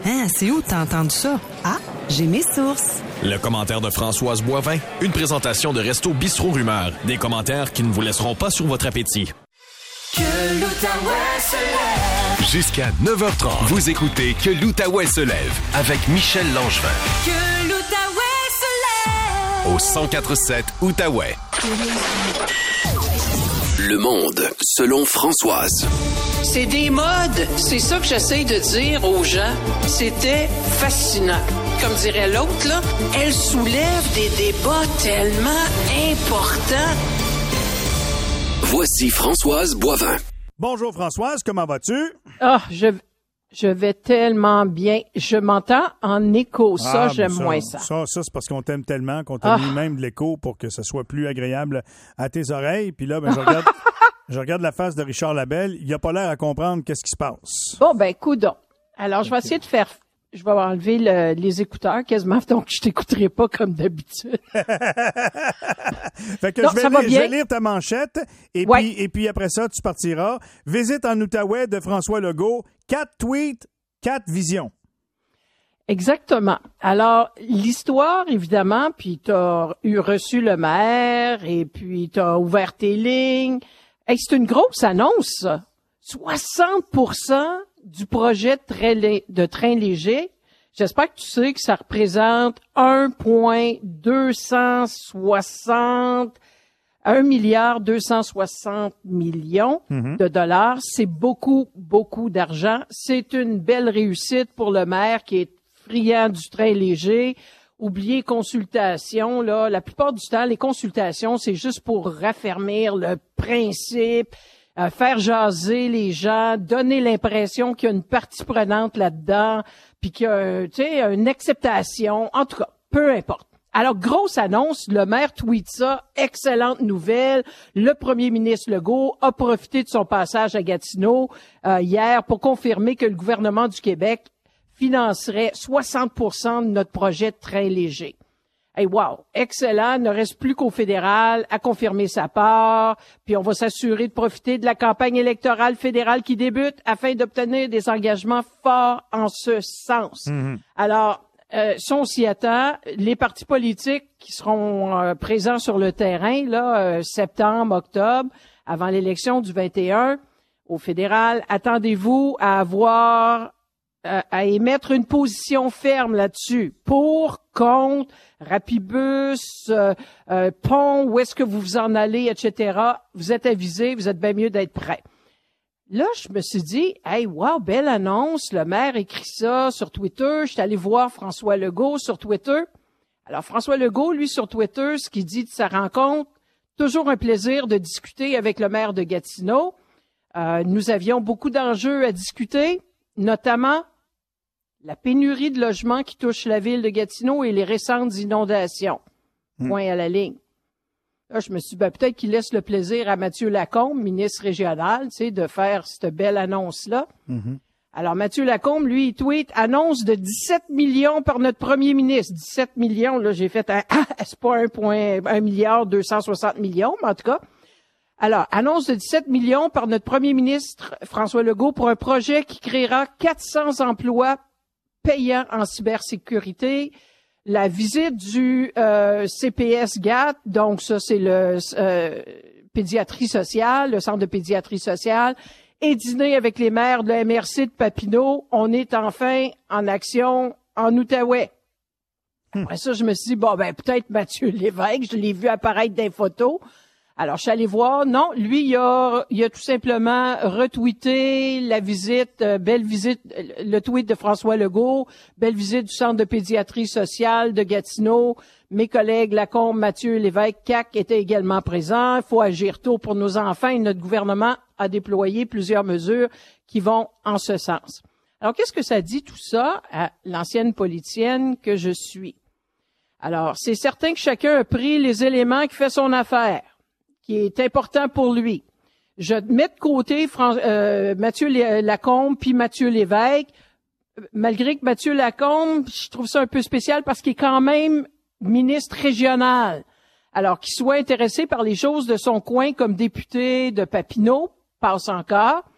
Hein, c'est où t'as entendu ça? Ah, j'ai mes sources. Le commentaire de Françoise Boivin, une présentation de Resto Bistrot Rumeur. Des commentaires qui ne vous laisseront pas sur votre appétit. Que l'Outaouais se lève. Jusqu'à 9h30, vous écoutez Que l'Outaouais se lève avec Michel Langevin. Que l'Outaouais se lève. Au 104.7 Outaouais. Le monde, selon Françoise. C'est des modes. C'est ça que j'essaye de dire aux gens. C'était fascinant. Comme dirait l'autre, là, elle soulève des débats tellement importants. Voici Françoise Boivin. Bonjour Françoise, comment vas-tu? Ah, je vais tellement bien. Je m'entends en écho. Ça, j'aime moins ça. Ça, c'est parce qu'on t'aime tellement qu'on t'a mis même de l'écho pour que ça soit plus agréable à tes oreilles. Puis là, je regarde la face de Richard Labelle. Il a pas l'air à comprendre qu'est-ce qui se passe. Bon, ben, coudonc. Alors, je vais essayer de faire... Je vais enlever les écouteurs quasiment, donc je t'écouterai pas comme d'habitude. Fait que non, je vais lire ta manchette et, ouais. puis après ça, tu partiras. Visite en Outaouais de François Legault. 4 tweets, 4 visions. Exactement. Alors, l'histoire, évidemment, puis t'as reçu le maire et puis t'as ouvert tes lignes. Hey, c'est une grosse annonce, ça. 60% du projet de train léger. J'espère que tu sais que ça représente 1 milliard 260 millions de dollars. C'est beaucoup, beaucoup d'argent. C'est une belle réussite pour le maire qui est friand du train léger. Oubliez consultation, là. La plupart du temps, les consultations, c'est juste pour raffermir le principe, faire jaser les gens, donner l'impression qu'il y a une partie prenante là-dedans, puis qu'il y a, une acceptation. En tout cas, peu importe. Alors, grosse annonce, le maire tweet ça, excellente nouvelle. Le premier ministre Legault a profité de son passage à Gatineau hier pour confirmer que le gouvernement du Québec financerait 60% de notre projet de train léger. Hey, wow, excellent, ne reste plus qu'au fédéral à confirmer sa part, puis on va s'assurer de profiter de la campagne électorale fédérale qui débute afin d'obtenir des engagements forts en ce sens. Alors, si on s'y attend, les partis politiques qui seront présents sur le terrain, là, septembre, octobre, avant l'élection du 21 au fédéral, attendez-vous à à émettre une position ferme là-dessus. Pour, contre, Rapibus, pont, où est-ce que vous vous en allez, etc. Vous êtes avisés, vous êtes bien mieux d'être prêts. Là, je me suis dit, hey, wow, belle annonce. Le maire écrit ça sur Twitter. Je suis allé voir François Legault sur Twitter. Alors, François Legault, lui, sur Twitter, ce qu'il dit de sa rencontre, toujours un plaisir de discuter avec le maire de Gatineau. Nous avions beaucoup d'enjeux à discuter, notamment la pénurie de logements qui touche la ville de Gatineau et les récentes inondations. Point à la ligne. Là, je me suis dit, peut-être qu'il laisse le plaisir à Mathieu Lacombe, ministre régional, de faire cette belle annonce-là. Alors, Mathieu Lacombe, lui, il tweet, annonce de 17 millions par notre premier ministre. 17 millions, là, j'ai fait c'est pas 1 milliard 260 millions, mais en tout cas. Alors, annonce de 17 millions par notre premier ministre, François Legault, pour un projet qui créera 400 emplois payants en cybersécurité. La visite du CPS GAT, donc ça, c'est le pédiatrie sociale, le centre de pédiatrie sociale, et dîner avec les maires de la MRC de Papineau. On est enfin en action en Outaouais. Après ça, je me suis dit, peut-être Mathieu Lévesque, je l'ai vu apparaître dans les photos. Alors, je suis allée voir. Non, lui, il a tout simplement retweeté la visite, belle visite, le tweet de François Legault, belle visite du centre de pédiatrie sociale de Gatineau. Mes collègues Lacombe, Mathieu Lévesque, CAQ étaient également présents. Il faut agir tôt pour nos enfants et notre gouvernement a déployé plusieurs mesures qui vont en ce sens. Alors, qu'est-ce que ça dit tout ça à l'ancienne politicienne que je suis? Alors, c'est certain que chacun a pris les éléments qui fait son affaire, qui est important pour lui. Je mets de côté Mathieu Lacombe puis Mathieu Lévesque, malgré que Mathieu Lacombe, je trouve ça un peu spécial parce qu'il est quand même ministre régional. Alors, qu'il soit intéressé par les choses de son coin comme député de Papineau, passe encore.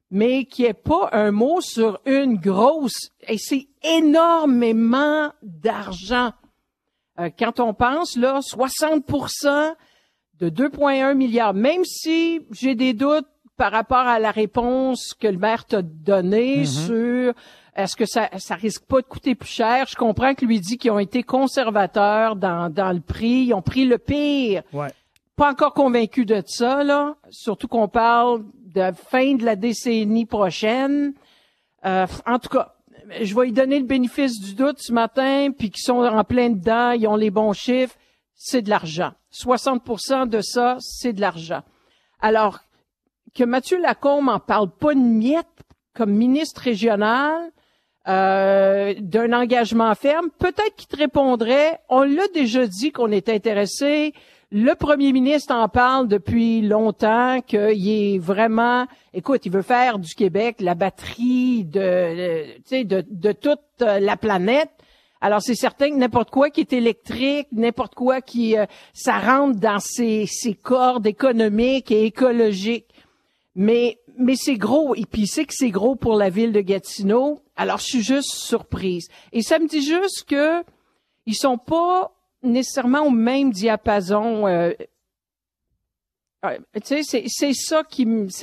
mais qu'il n'y ait pas un mot sur une grosse... Et c'est énormément d'argent. Quand on pense, là, 60% de 2,1 milliards, même si j'ai des doutes par rapport à la réponse que le maire t'a donnée sur est-ce que ça risque pas de coûter plus cher. Je comprends que lui dit qu'ils ont été conservateurs dans le prix, ils ont pris le pire. Ouais. Pas encore convaincu de ça, là. Surtout qu'on parle de fin de la décennie prochaine. En tout cas, je vais lui donner le bénéfice du doute ce matin, puis qu'ils sont en plein dedans, ils ont les bons chiffres. C'est de l'argent. 60% de ça, c'est de l'argent. Alors, que Mathieu Lacombe en parle pas une miette comme ministre régional, d'un engagement ferme, peut-être qu'il te répondrait, on l'a déjà dit qu'on est intéressé. Le premier ministre en parle depuis longtemps, qu'il est vraiment, écoute, il veut faire du Québec la batterie de toute la planète. Alors, c'est certain que n'importe quoi qui est électrique, n'importe quoi qui, ça rentre dans ses cordes économiques et écologiques. Mais c'est gros. Et puis, il sait que c'est gros pour la ville de Gatineau. Alors, je suis juste surprise. Et ça me dit juste que ils sont pas nécessairement au même diapason. Tu sais, c'est ça qui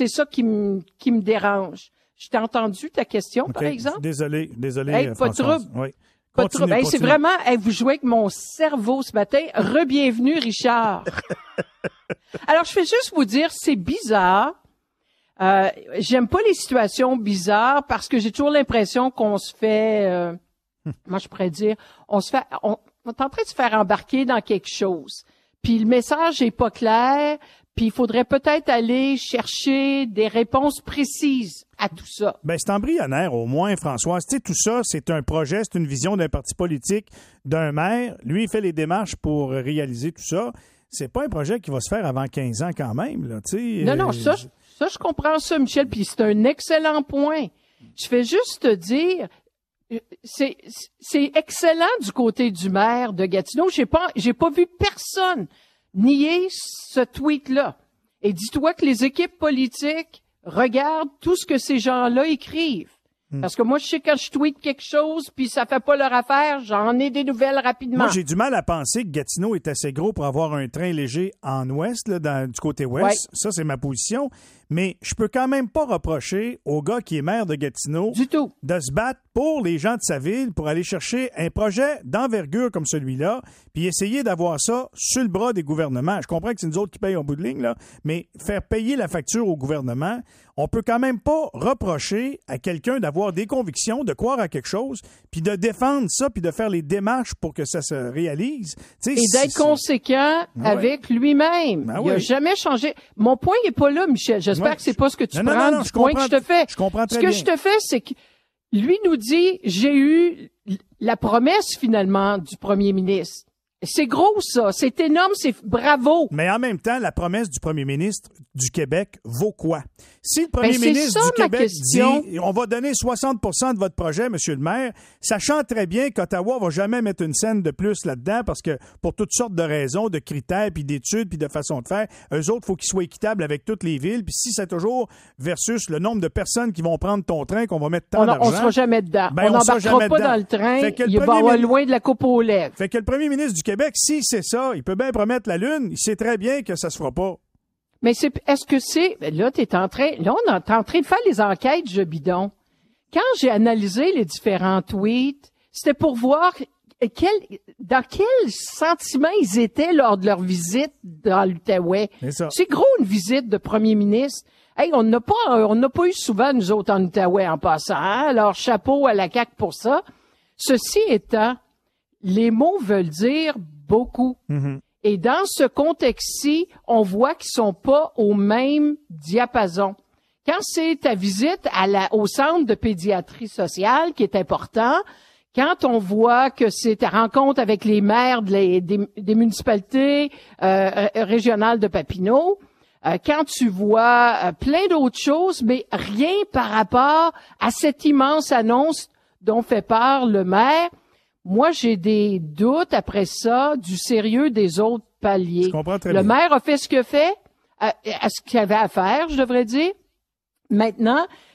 me dérange. Je t'ai entendu ta question, par exemple? Désolé, hey, pas de trouble. Oui. Pas de trouble. Hey, c'est vraiment, vous jouez avec mon cerveau ce matin. Re-bienvenue, Richard. Alors, je vais juste vous dire, c'est bizarre. J'aime pas les situations parce que j'ai toujours l'impression qu'on se fait, moi je pourrais dire, on est en train de se faire embarquer dans quelque chose. Puis le message est pas clair, puis il faudrait peut-être aller chercher des réponses précises à tout ça. Ben c'est embryonnaire au moins, Françoise. Tu sais, tout ça, c'est un projet, c'est une vision d'un parti politique, d'un maire. Lui, il fait les démarches pour réaliser tout ça. C'est pas un projet qui va se faire avant 15 ans quand même, là, tu sais. Non, ça, je comprends ça, Michel, puis c'est un excellent point. Je fais juste te dire, c'est excellent du côté du maire de Gatineau. J'ai pas vu personne nier ce tweet-là. Et dis-toi que les équipes politiques regardent tout ce que ces gens-là écrivent. Parce que moi, je sais quand je tweete quelque chose, puis ça fait pas leur affaire, j'en ai des nouvelles rapidement. Moi, j'ai du mal à penser que Gatineau est assez gros pour avoir un train léger en ouest, là, du côté ouest. Ouais. Ça, c'est ma position. Mais je peux quand même pas reprocher au gars qui est maire de Gatineau du tout de se battre pour les gens de sa ville, pour aller chercher un projet d'envergure comme celui-là, puis essayer d'avoir ça sur le bras des gouvernements. Je comprends que c'est nous autres qui payent en bout de ligne, là, mais faire payer la facture au gouvernement, on peut quand même pas reprocher à quelqu'un d'avoir des convictions, de croire à quelque chose, puis de défendre ça, puis de faire les démarches pour que ça se réalise. T'sais, et d'être conséquent avec lui-même. Il n'a jamais changé. Mon point n'est pas là, Michel. J'espère que c'est pas ce que tu prends du point que je te fais. Je comprends très bien. Ce que je te fais, c'est que lui nous dit, j'ai eu la promesse finalement du premier ministre. C'est gros, ça. C'est énorme. C'est bravo. Mais en même temps, la promesse du premier ministre du Québec vaut quoi? Si le premier ministre du Québec dit on va donner 60% de votre projet, monsieur le maire, sachant très bien qu'Ottawa va jamais mettre une scène de plus là-dedans parce que pour toutes sortes de raisons, de critères, puis d'études, puis de façons de faire, eux autres, il faut qu'ils soient équitables avec toutes les villes. Puis si c'est toujours versus le nombre de personnes qui vont prendre ton train, qu'on va mettre tant d'argent... On ne sera jamais dedans. On n'embarquera pas dans le train. Il va avoir loin de la coupe aux lèvres. Fait que le premier ministre du Québec, si c'est ça, il peut bien promettre la Lune, il sait très bien que ça se fera pas. Mais est-ce que c'est, là, on est en train de faire les enquêtes, je bidon. Quand j'ai analysé les différents tweets, c'était pour voir dans quel sentiment ils étaient lors de leur visite dans l'Outaouais. C'est gros, une visite de premier ministre. Hey, on n'a pas eu souvent, nous autres, en Outaouais, en passant, hein? Alors, chapeau à la CAQ pour ça. Ceci étant, les mots veulent dire beaucoup. Mm-hmm. Et dans ce contexte-ci, on voit qu'ils sont pas au même diapason. Quand c'est ta visite au centre de pédiatrie sociale qui est important, quand on voit que c'est ta rencontre avec les maires des municipalités régionales de Papineau, quand tu vois plein d'autres choses, mais rien par rapport à cette immense annonce dont fait part le maire, moi, j'ai des doutes après ça du sérieux des autres paliers. Je comprends très bien. Le maire a fait ce qu'il a fait, à ce qu'il avait à faire, je devrais dire. Maintenant,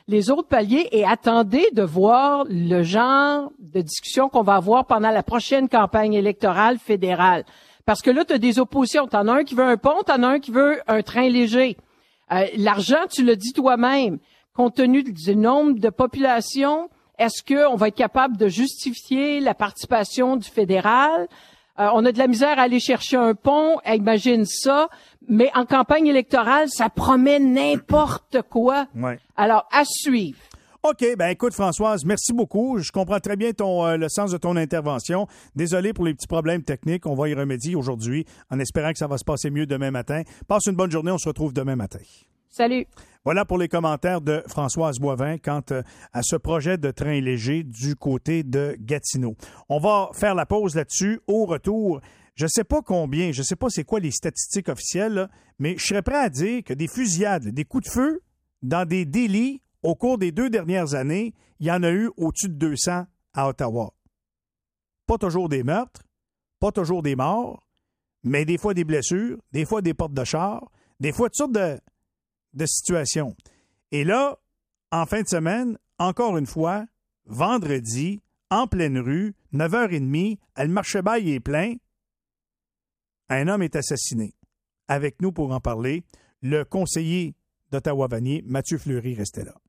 les autres paliers et attendez de voir le genre de discussion qu'on va avoir pendant la prochaine campagne électorale fédérale. Parce que là, tu as des oppositions. T'en as un qui veut un pont, t'en as un qui veut un train léger. L'argent, tu l'as dit toi-même, compte tenu du nombre de populations, est-ce qu'on va être capable de justifier la participation du fédéral? On a de la misère à aller chercher un pont, imagine ça, mais en campagne électorale, ça promet n'importe quoi. Ouais. Alors, à suivre. OK, ben écoute Françoise, merci beaucoup. Je comprends très bien le sens de ton intervention. Désolé pour les petits problèmes techniques. On va y remédier aujourd'hui en espérant que ça va se passer mieux demain matin. Passe une bonne journée. On se retrouve demain matin. Salut. Voilà pour les commentaires de Françoise Boivin quant à ce projet de train léger du côté de Gatineau. On va faire la pause là-dessus. Au retour, je ne sais pas combien, je ne sais pas c'est quoi les statistiques officielles, là, mais je serais prêt à dire que des fusillades, des coups de feu dans des délits au cours des 2 dernières années, il y en a eu au-dessus de 200 à Ottawa. Pas toujours des meurtres, pas toujours des morts, mais des fois des blessures, des fois des portes de char, des fois toutes sortes de situations. Et là, en fin de semaine, encore une fois, vendredi, en pleine rue, 9h30, le marché-bail est plein, un homme est assassiné. Avec nous pour en parler, le conseiller d'Ottawa-Vanier, Mathieu Fleury, restait là.